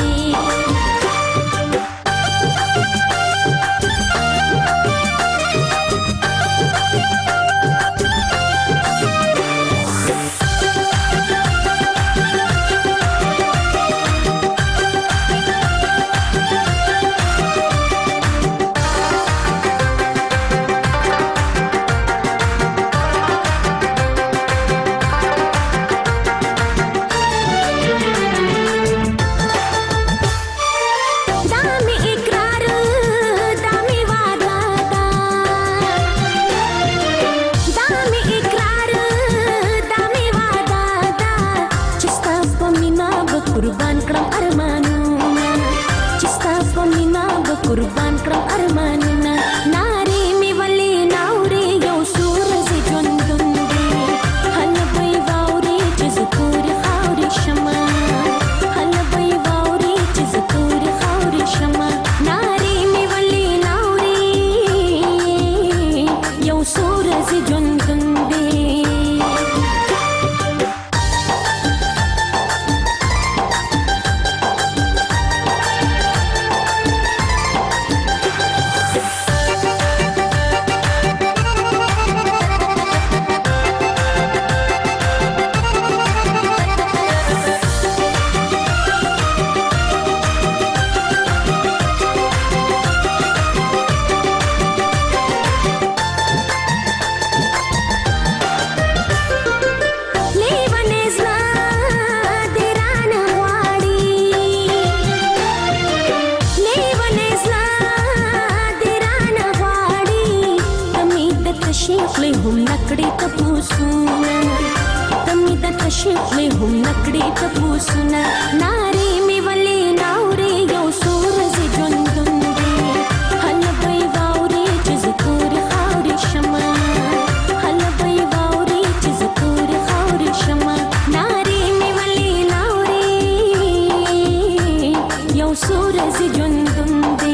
कुर्बान क्रम अरमानना. नारी मी वली नावरी यो सूरज जंदुन दे. हल बई वावरी चिज तोर खावरी शमा. हल बई वावरी चिज तोर खावरी शमा. नारी मी वली नावरी यो सूरज जंदुन दे. नारी मी वली नावरी यो सूरज जंदुन दे. हल बई वावरी चिज तोर खावरी शमा. हल बई वावरी चिज तोर खावरी शमा. नारी मी वली नावरी यो सूरज जंदुन दे.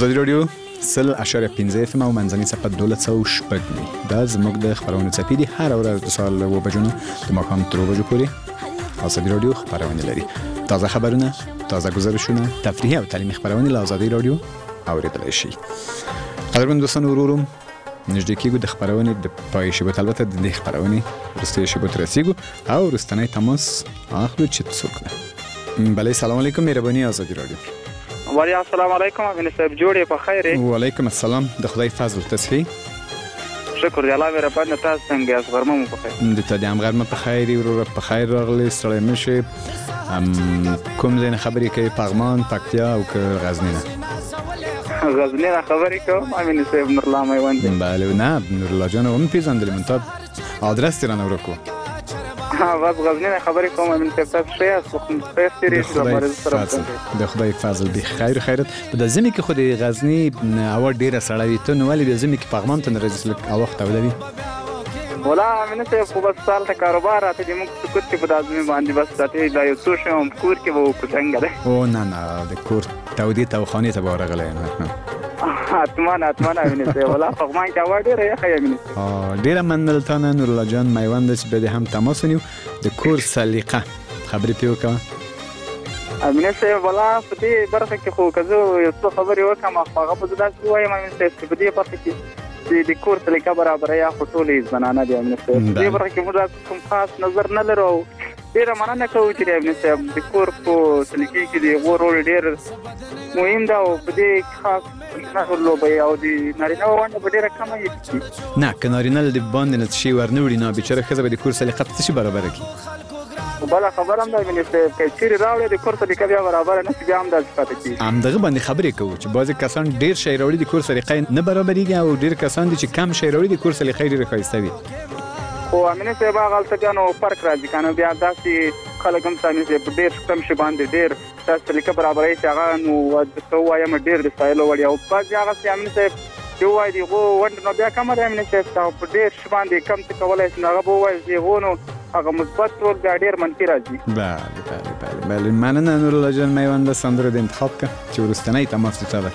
آزادي رادیو 100.5 اف ام او منځنی صفحه 12 دا زموږ د خبرونو څپې دي. هر ورځ د سهار له 9 بجو نه د ماښام تر 2 بجو پورې آزادي رادیو خبرونه لري. تازه خبرونه، تازه گزارشونه، تفریحي او تعلیمي خبرونه له آزادي رادیو اوریدلای شي. قدرمن دوستان ورورم نږدې کېږو د خبرونې د پای شیبو، البته د دې خبرونې وروستۍ شیبو ته رسیږو او وروستنی تماس اخلو چې څوک ده. بله سلام علیکم، مهرباني آزادي رادیو. وعلیکم السلام علیکم، امین صاحب جوړې په خیر یې؟ وعلیکم السلام، د خدای فضل تصحیح. شکر دی الله مهربان. تاسو څنګه یاست؟ غرمه مو په خیر؟ د تا دې هم غرمه په خیر وي وروره، په خیر راغلی، ستړی مه شې. کوم ځای نه خبرې کوي؟ پغمان، پکتیا او که غزني نه؟ غزني نه خبرې کوم امین صاحب، نورالله میوند. بله نه نورالله جان هم پیژندلې، من تا آدرس دې رانه ورک کړو. بس غزني نه خبرې کوم امین صاحب، تاسو ښه یاست؟ د خدای فضل به خیر خیرت. په د ژمي کې خو د غزني هوا ډېره سړه وي، ته نو ولې بیا ژمي کې پغمان ته نه راځې؟ لږ هوا خو توده وي. ولا امین صاحب خو بس سال ته کاروبار راته دې موږ سکوت کې په د ازمې باندې بس راته دا یو څو شی کور کې به وکړو څنګه دی؟ او نه د کور تودې ته او خانې ته به ورغلی یم. حتما امین صاحب، ولا پغمان کې هوا ډېره یخه یې امین صاحب. ډېره مننه له تا نه نورالله جان میوند چې بیا دې هم تماس ونیو. د کور سلیقه خبرې پرې وکړه امین صاحب. ولا په دې برخه کې خو که زه یو څه خبرې وکړم هغه به زه داسې ووایم امین صاحب چې په دې برخه کې د کور سلیقه برابره یا خو ټولې زنانه دي امین صاحب. په دې برخه کې موږ کوم خاص نظر نه لرو او ډېره مننه کوو چې امین صاحب د کور په سلیقې کې د هغو رول ډېر مهم ده او په دې خاص نه ورلوبوي او د نارینه ونډه به ډېره کمه وي. نه که نارینه د باندې نه څه شي ورنه وړي نو بېچاره ښځه به د کور سلیقه په څه شي برابره کړي؟ بله خبره هم ده امین صاحب، که چیرې راوړې د کور سلیقه بیا برابره نه شي بیا هم داسې پاتې کېږي. همدغه باندې خبرې کوو چې بعضې کسان ډېر شی راوړي د کور سلیقه نه برابرېږي او ډېر کسان دي چې کم شی راوړي د کور سلیقه یې ډېره ښایسته وي. خو امین صاحب هغه هلته بیا نو فرق راځي که نه، بیا داسې خلک هم امین صاحب ډېر کم شي باندې ډېر داسې سلیقه برابروي چې هغه نو درته ووایم ډېر د ستایلو وړ او بعضې هغسې امین صاحب چې ووایي د هغو ونډه نو بیا کمه ده امین صاحب، په ډېر شي باندې کم څه کولی شي نو هغه به ووایي د هغو نو هغه مثبت رول بیا ډېر منفي راځي. بله مننه نورالله جان میوند. سندره د انتخاب کړه چې وروستنی تماس د تا ده.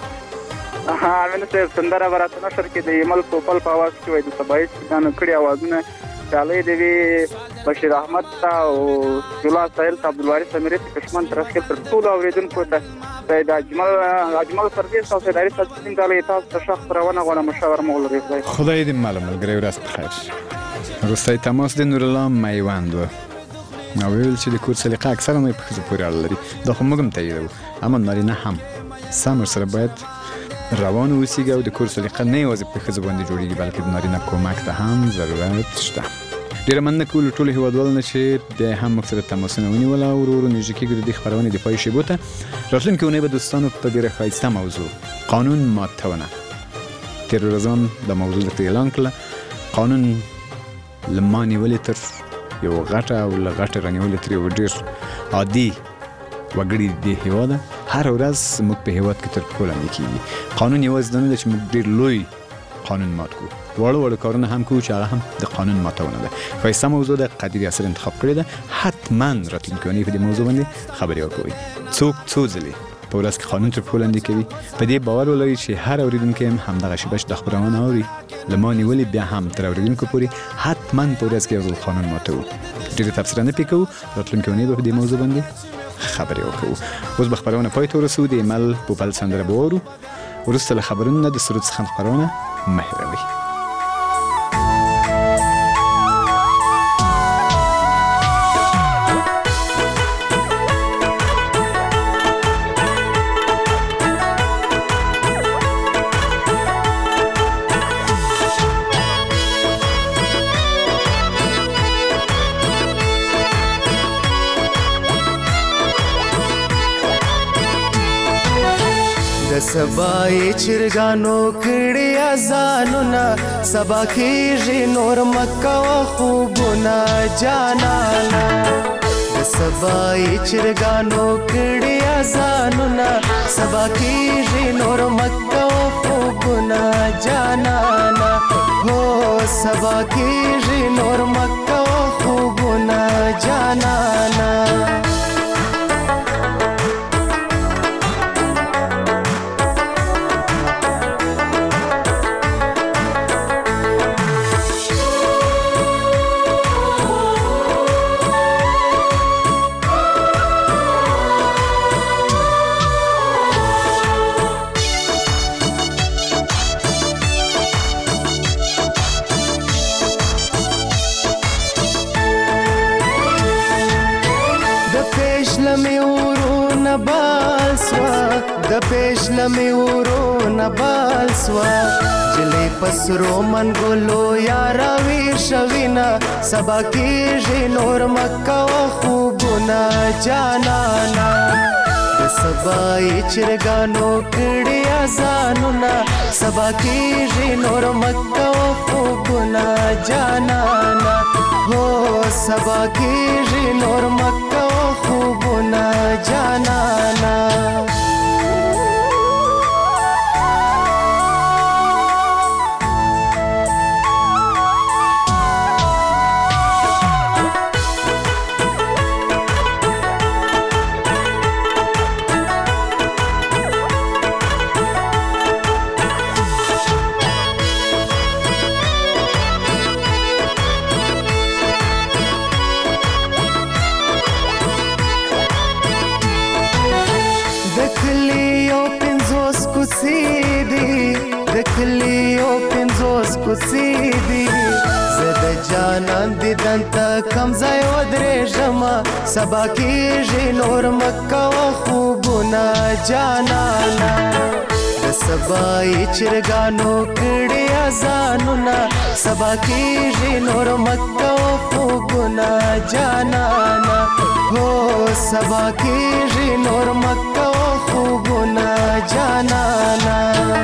امین صاحب سندره به راته نشر کې د ایمل توپل په اواز کې وایي د سبایي چینانو کړي اوازونه ډالۍ دې وي بشیر احمد ته او جولا ساحل ته عبدالوارث امیري ته کشمن ترخیل تر ټولو اورېدونکو ته سید اجمل پردیس او سید عارف صدیقین ډالۍ تاسو ته ښه خپرونه غواړم. مشاور مو ولرئ. خدای دې ماله ملګری ورځ په خیر. وروستی تماس د نورالله میوند و او ویل چې د کور سلیقه اکثره نه په ښځو پورې اړه لري. دا خو موږ هم تاییدوو، اما نارینه هم سم ورسره باید روان اوسیږي او د کور سلیقه نه یوازې په ښځو باندې جوړیږي بلکې د نارینه کومک ته هم ضرورت شته. ډېره مننه کوو له ټولو هېوادوالو نه چې بیا هم موږ سره تماسونه ونیول او ورو نږدې کېږو د دې خپرونې د پای شیبو ته. راتلونکې اونۍ به دوستانو په ډېره ښایسته موضوع قانون ماتونه، تېرو ورځو هم دا موضوع درته اعلان کړله. قانون له ما نیولې تر یو غټه او له غټه رانیولې تر یو ډېر عادي وګړي د هېواده هر ورځ موږ په هېواد کې تر پښو لاندې کېږي. قانون یوازې دا نه ده چې موږ ډېر لوی قانون مات کړو، واړه کارونه هم کوو چې هغه هم د قانون ماتونه ده. ښایسته موضوع ده، قدیر یاسر انتخاب کړې ده. حتما راتلونکې اونۍ په دې موضوع باندې خبرې وکړئ. څوک څو ځلې په ورځ کې قانون تر پښو لاندې کوي؟ په دې باور ولرئ چې هر اورېدونکی هم همدغه شیبه چې د خپرونه اوري له ما نیولې بیا هم تر اورېدونکو پورې حتما په ورځ کې یو ځل قانون ماتوو. ډېرې تبصره نه پرې کوو. راتلونکې اونۍ به په دې موضوع باندې خبرې وکړو. اوس به خپرونه پای ته ورسوو. د ایمل پوپل سندره به واورو. وروسته له خبرونو نه د سرود څخه خپرونه مه هېروئ. سبای چرګانو کړي اذانونه سبا کېږي نور مکه و خوبونه جانانا. د سبای چرګانو کړي اذانونه سبا کېږي نور مکه و خوبونه جانانا. هو سبا کېږي نور مکه و خوبونه جانانا. سوا د پېشلمې ورونه بال سوا جلې پسرو منګلو یاره ویر شوینا سبا کېږي نور مکه و خوبونه جانانا د سبای چرګانو کړي اذانونه سبا کېږي نور مکه و خوبونه جانانا هو سبا کېږي نور مکه و خوبونه جانانا دکلیو پنځوس کوڅې دي زه د جانان دیدن ته کم ځای ودرېږمه سبا کېږي نور مکه و خوبونه جانانه د سبای چرګانو کړي اذانونه سبا کېږي نور مکه و خوبونه جانانه هو سبا کېږي نور مکه و خوبونه جانانه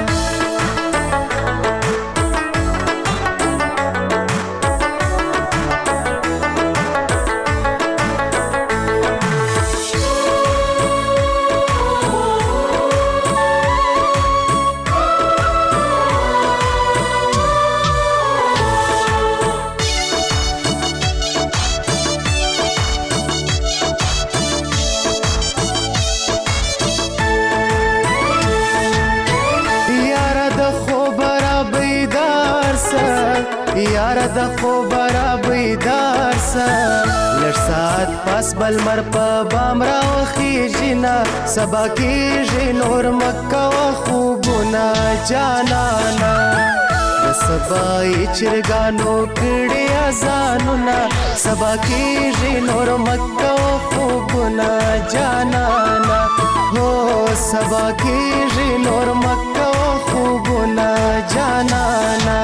یاره د خوب را بیدار سه لږ ساعت پس بل مر په بام راوخیږي نه سبا کېږي نور مکه و خوبونه جانانه د سبای چرګانو کړي اذانونه سبا کېږي نور مکه و خوبونه جانانه هو سبا کېږي نور مکه و خوبونه جانانه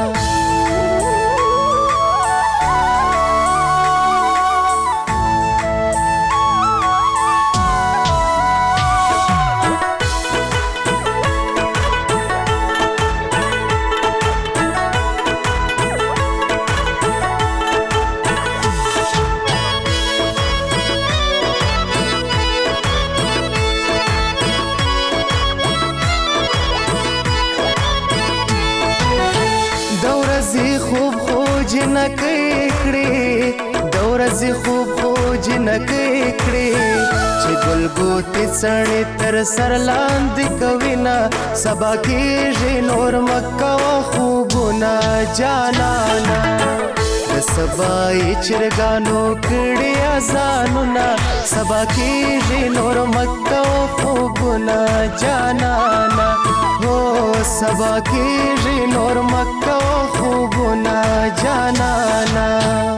دورځي خوب خو جنکې کړې چې ګلګوتې څڼې تر سر لاندې کوي نه سبا کېږي نور مکه و خوبونه جانانه د سبای چرګانو کړي اذانونه سبا کېږي نور مکه و خوبونه جانانه هو سبا کېږي نور مکه و خوبونه جانانه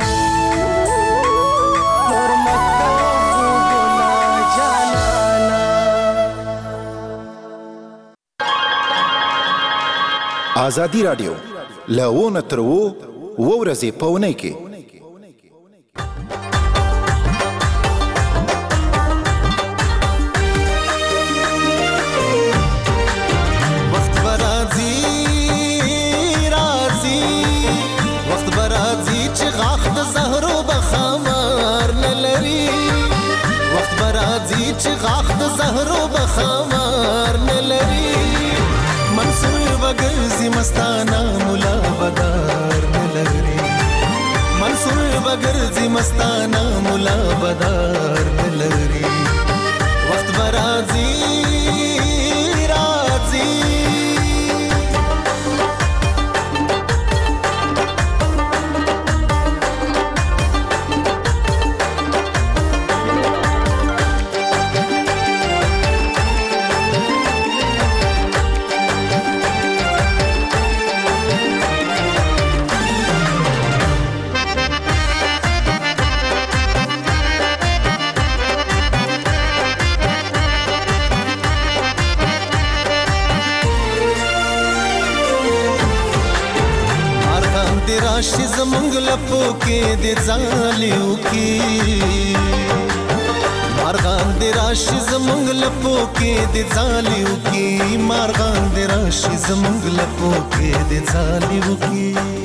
آزادی رادیو لونه تر وو ورځې په اونۍ کې وخت برازي رازي وخت برازي چې غاخ د زهرو بخمار نه لري وخت برازي چې غاخ د زهرو بخمار نه لري منصور بغرزي مستانه مولا بدار نلري منصور بغرزي مستانه مولا بدار نلري وخت برازي رازي زمونږ لپو کې د ځالیو کې مارغان د راشي زمونږ لپو کې د ځالیو کې مارغان د راشي زمونږ لپو کې د ځالیو کې